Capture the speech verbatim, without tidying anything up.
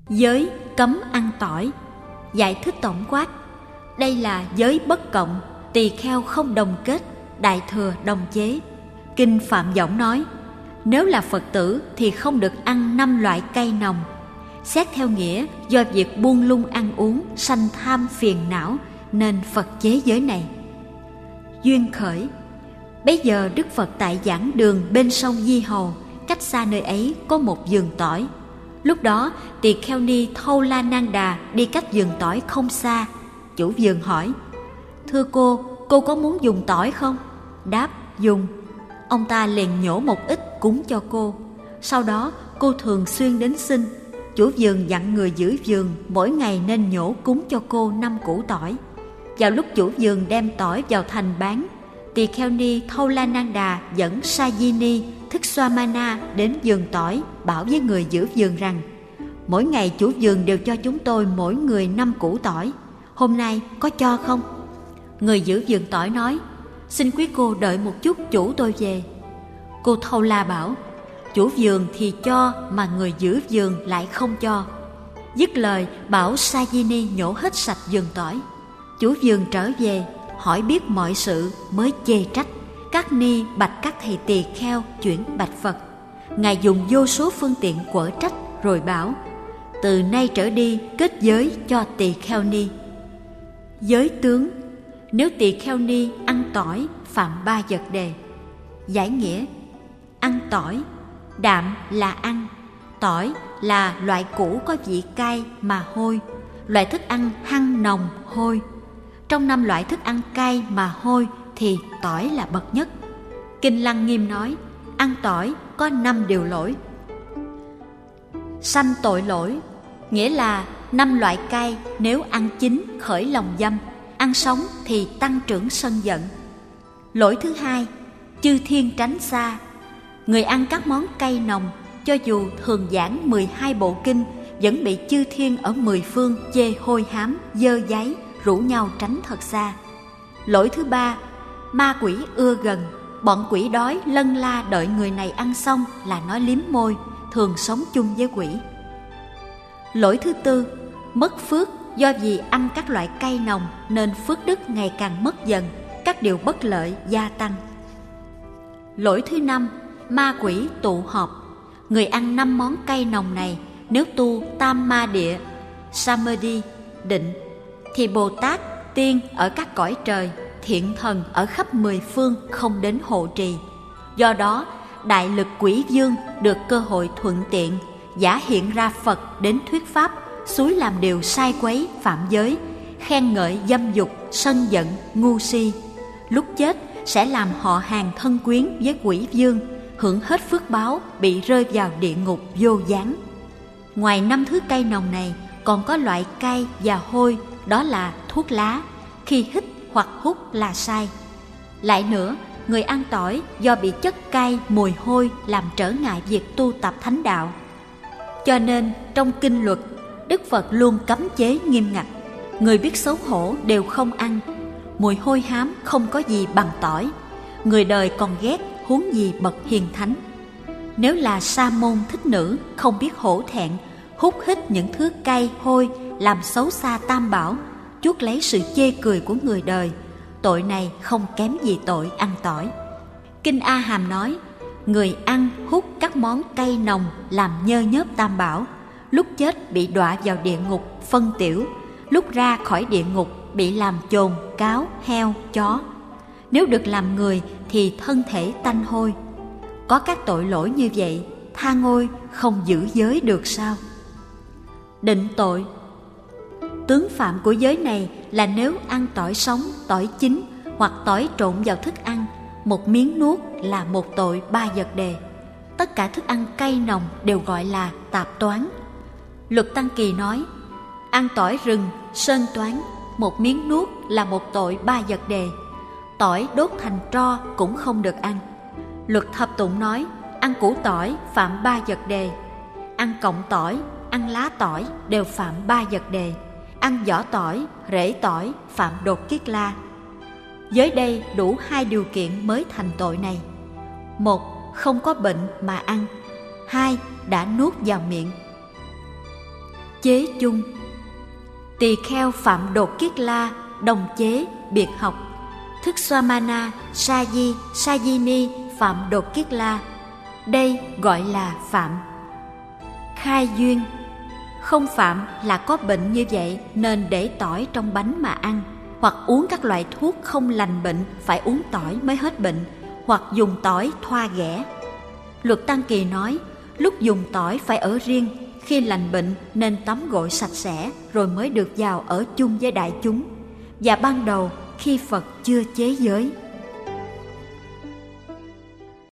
Giới cấm ăn tỏi. Giải thích tổng quát: đây là giới bất cộng, tỳ kheo không đồng kết, đại thừa đồng chế. Kinh Phạm Võng nói, nếu là Phật tử thì không được ăn năm loại cây nồng. Xét theo nghĩa, do việc buông lung ăn uống sanh tham phiền não nên Phật chế giới này. Duyên khởi. Bấy giờ Đức Phật tại giảng đường bên sông Di Hầu, cách xa nơi ấy có một vườn tỏi. Lúc đó tỳ kheo ni Thâu La Nan Đà đi cách vườn tỏi không xa. Chủ vườn hỏi: thưa cô, cô có muốn dùng tỏi không? Đáp: dùng. Ông ta liền nhổ một ít cúng cho cô. Sau đó cô thường xuyên đến xin. Chủ vườn dặn người giữ vườn mỗi ngày nên nhổ cúng cho cô năm củ tỏi. Vào lúc chủ vườn đem tỏi vào thành bán, tỳ kheo ni Thâu La Nan Đà dẫn Sajini Thức Xoa Mana đến vườn tỏi, bảo với người giữ vườn rằng: mỗi ngày chủ vườn đều cho chúng tôi mỗi người năm củ tỏi, hôm nay có cho không? Người giữ vườn tỏi nói: xin quý cô đợi một chút, chủ tôi về. Cô Thâu La bảo: chủ vườn thì cho mà người giữ vườn lại không cho. Dứt lời bảo Sajini nhổ hết sạch vườn tỏi. Chủ vườn trở về hỏi biết mọi sự mới chê trách. Các ni bạch các thầy tỳ kheo chuyển bạch Phật. Ngài dùng vô số phương tiện quở trách rồi bảo: từ nay trở đi kết giới cho tỳ kheo ni. Giới tướng. Nếu tỳ kheo ni ăn tỏi phạm ba vật đề. Giải nghĩa: ăn tỏi, đạm là ăn, tỏi là loại củ có vị cay mà hôi, loại thức ăn hăng nồng hôi. Trong năm loại thức ăn cay mà hôi thì tỏi là bậc nhất. Kinh Lăng Nghiêm nói: ăn tỏi có năm điều lỗi. Sanh tội lỗi, nghĩa là năm loại cay nếu ăn chín khởi lòng dâm, ăn sống thì tăng trưởng sân giận. Lỗi thứ hai, chư thiên tránh xa. Người ăn các món cay nồng, cho dù thường giảng mười hai bộ kinh, vẫn bị chư thiên ở mười phương chê hôi hám, dơ dáy, rủ nhau tránh thật xa. Lỗi thứ ba, ma quỷ ưa gần. Bọn quỷ đói lân la đợi người này ăn xong là nói liếm môi, thường sống chung với quỷ. Lỗi thứ tư, mất phước. Do vì ăn các loại cay nồng nên phước đức ngày càng mất dần, các điều bất lợi gia tăng. Lỗi thứ năm, ma quỷ tụ họp. Người ăn năm món cay nồng này nếu tu tam ma địa, samadhi, định, thì Bồ Tát, tiên ở các cõi trời, thiện thần ở khắp mười phương không đến hộ trì. Do đó đại lực quỷ vương được cơ hội thuận tiện giả hiện ra Phật đến thuyết pháp, xúi làm điều sai quấy phạm giới, khen ngợi dâm dục, sân giận, ngu si. Lúc chết sẽ làm họ hàng thân quyến với quỷ vương, hưởng hết phước báo, bị rơi vào địa ngục vô gián. Ngoài năm thứ cây nồng này còn có loại cay và hôi, đó là thuốc lá, khi hít hoặc hút là sai. Lại nữa, người ăn tỏi do bị chất cay mùi hôi làm trở ngại việc tu tập thánh đạo. Cho nên trong kinh luật, Đức Phật luôn cấm chế nghiêm ngặt. Người biết xấu hổ đều không ăn. Mùi hôi hám không có gì bằng tỏi. Người đời còn ghét, huống gì bậc hiền thánh. Nếu là sa môn thích nữ không biết hổ thẹn, hút hít những thứ cay hôi làm xấu xa tam bảo, chuốc lấy sự chê cười của người đời, tội này không kém gì tội ăn tỏi. Kinh A Hàm nói: người ăn hút các món cay nồng làm nhơ nhớp tam bảo, lúc chết bị đọa vào địa ngục phân tiểu, lúc ra khỏi địa ngục bị làm chồn, cáo, heo, chó. Nếu được làm người thì thân thể tanh hôi. Có các tội lỗi như vậy, tha ngôi không giữ giới được sao? Định tội. Tướng phạm của giới này là nếu ăn tỏi sống, tỏi chín hoặc tỏi trộn vào thức ăn, một miếng nuốt là một tội ba vật đề. Tất cả thức ăn cay nồng đều gọi là tạp toán. Luật Tăng Kỳ nói: ăn tỏi rừng, sơn toán, một miếng nuốt là một tội ba vật đề. Tỏi đốt thành tro cũng không được ăn. Luật Thập Tụng nói: ăn củ tỏi phạm ba vật đề. Ăn cọng tỏi, ăn lá tỏi đều phạm ba vật đề. Ăn vỏ tỏi, rễ tỏi phạm đột kiết la. Dưới đây đủ hai điều kiện mới thành tội này: một, không có bệnh mà ăn; hai, đã nuốt vào miệng. chế chung. Tỳ kheo Phạm Đột Kiết La đồng chế biệt học. Thức Swamana Sa Di Sa Di Ni Phạm Đột Kiết La, đây gọi là phạm. Khai duyên. Không phạm là có bệnh như vậy nên để tỏi trong bánh mà ăn, hoặc uống các loại thuốc không lành bệnh phải uống tỏi mới hết bệnh, hoặc dùng tỏi thoa ghẻ. Luật Tăng Kỳ nói lúc dùng tỏi phải ở riêng, khi lành bệnh nên tắm gội sạch sẽ rồi mới được vào ở chung với đại chúng. Và ban đầu khi Phật chưa chế giới.